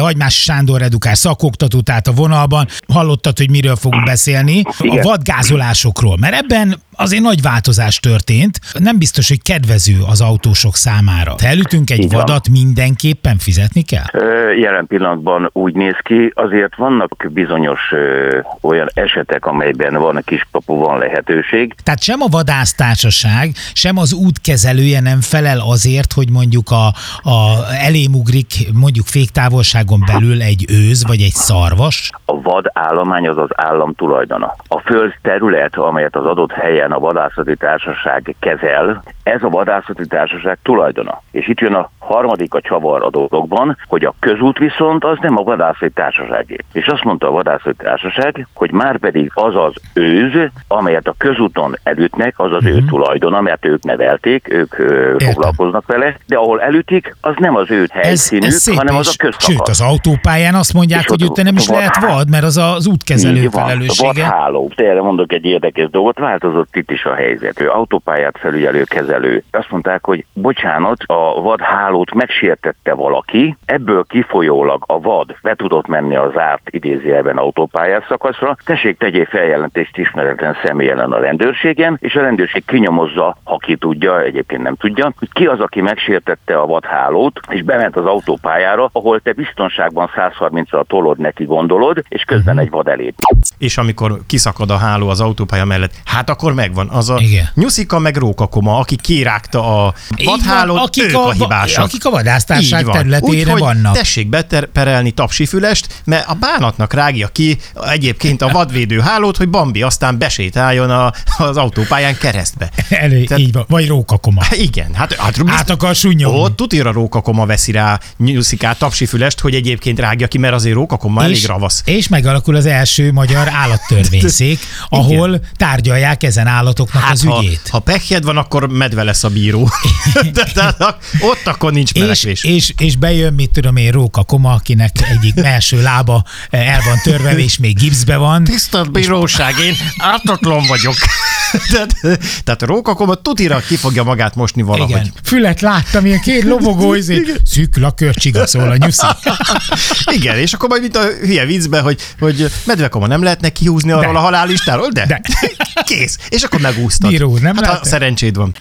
Hagymási Sándor edukás szakoktató, tehát a vonalban. Hallottad, hogy miről fogunk beszélni? Igen. A vadgázolásokról, mert ebben azért nagy változás történt. Nem biztos, hogy kedvező az autósok számára. Ha elütünk egy vadat, mindenképpen fizetni kell? Jelen pillanatban úgy néz ki, azért vannak bizonyos olyan esetek, amelyben van kiskapu, van lehetőség. Tehát sem a vadásztársaság, sem az útkezelője nem felel azért, hogy mondjuk elém ugrik mondjuk féktávolságon belül egy őz vagy egy szarvas? A vadállomány az állam tulajdona. A földterület, amelyet az adott helyen a vadászati társaság kezel, ez a vadászati társaság tulajdona. És itt jön a harmadik a csavar a dologban, hogy a közút viszont az nem a vadászati társaságé. És azt mondta a vadászati társaság, hogy már pedig az az őz, amelyet a közúton elütnek, az az ő tulajdona, mert ők nevelték, ők foglalkoznak vele, de ahol elütik, az nem az ő helyszínük, hanem az a közszakasz. Sőt, az autópályán azt mondják, hogy ott nem is lehet vad, mert az útkezelő felelőssége. Vadháló. Erre mondok egy érdekes dolgot, változott itt is a helyzet. Ő autópályát felügyelő kezelő. Azt mondták, hogy bocsánat, a vadhálót megsértette valaki, ebből kifolyólag a vad be tudott menni a zárt idézőjelben autópályás szakaszra, tessék, tegyél feljelentést ismeretlen személy ellen a rendőrségen, és a rendőrség kinyomozza, ha ki tudja, egyébként nem tudja, hogy ki az, aki megsértette a vadhálót, és bement az autópályára, ahol te biztonságban 130-al tolod neki gondolod, és közben egy vad elép. És amikor kiszakad a háló az autópálya mellett, hát akkor megvan az a Nyuszika meg Rókakoma, aki kirágta a vadhálót, ők a hibásak. Akik a vadásztárság területére vannak. Tessék beperelni Tapsifülest, mert a bánatnak rágja ki egyébként a vadvédő hálót, hogy Bambi aztán besétáljon az autópályán keresztbe. Így van, vagy Rókakoma. Igen. Hát akar sunnyogni. Ott tutira Rókakoma veszi rá Nyuszikát, Tapsifülest, hogy egyébként rágja ki, mert azért Rókakoma elég ravasz. És megalakul az első magyar állattörvényszék, ahol tárgyalják ezen állatoknak az ügyét. Ha pekjed van, akkor medve lesz a bíró. De ott akkor nincs melekvés. És bejön, mit tudom én, Rókakoma, akinek egyik első lába el van törve, és még gipszbe van. Tisztelt bíróság, én ártatlan vagyok. Tehát a Rókakoma tutira ki fogja magát mosni valahogy. Igen. Fület láttam, ilyen két lobogó, szűkül a körcsiga, szól a Nyuszi. Igen, és akkor majd mint a hülye viccben, hogy medvekoma nem lehetne kihúzni arról a halállistáról, de kész. És akkor megúsztad. Bíró, nem szerencséd van.